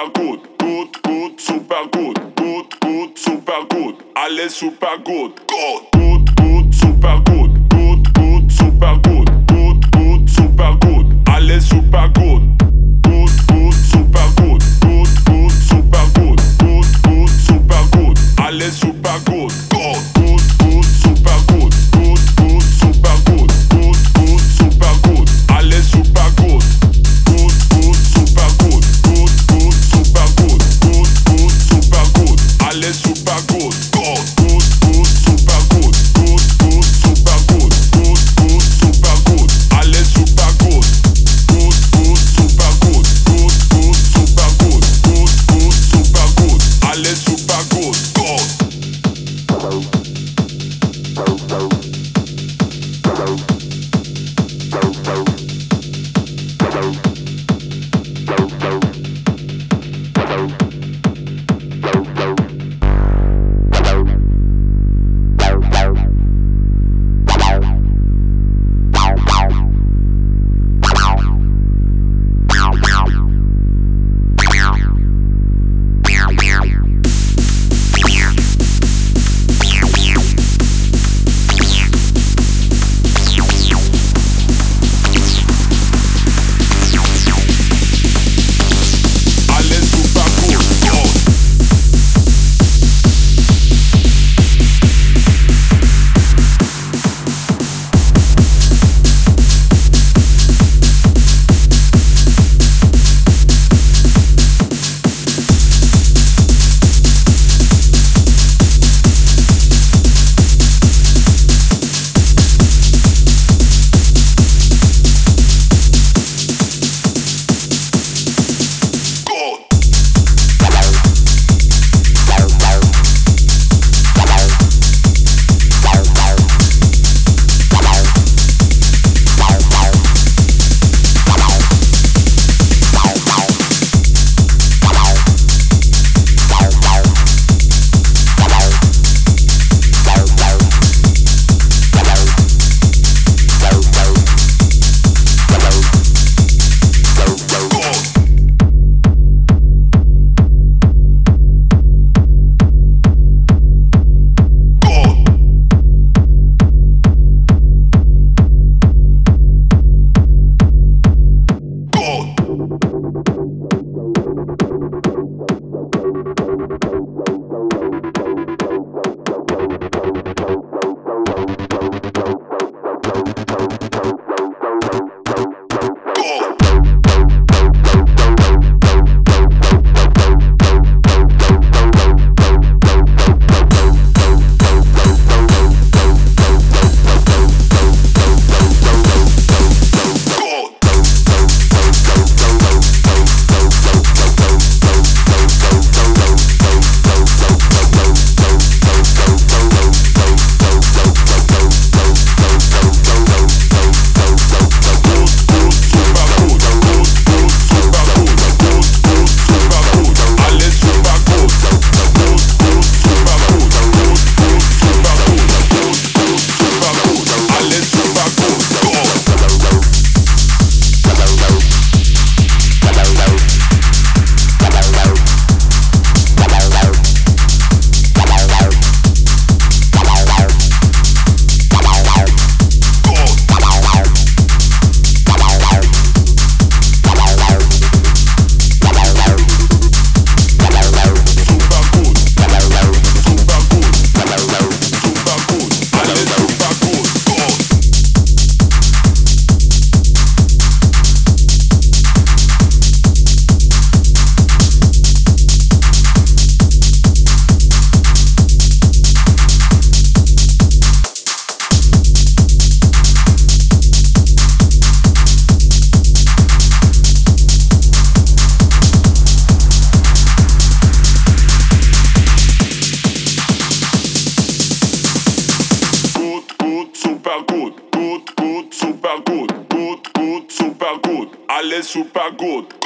super gut, gut, super gut, gut, super gut, alles super gut, gut, super gut, gut, super gut, gut, super gut, alles super gut, gut, super gut, gut, super gut, gut, super gut, alles super gut, gut, super gut, gut, super gut, gut, super gut, alles super gut. Alles super gut, gut, super gut, gut, super gut, gut, super gut, alles super gut, gut, super gut, gut, super gut, gut, super gut, alles super gut, alles super gut.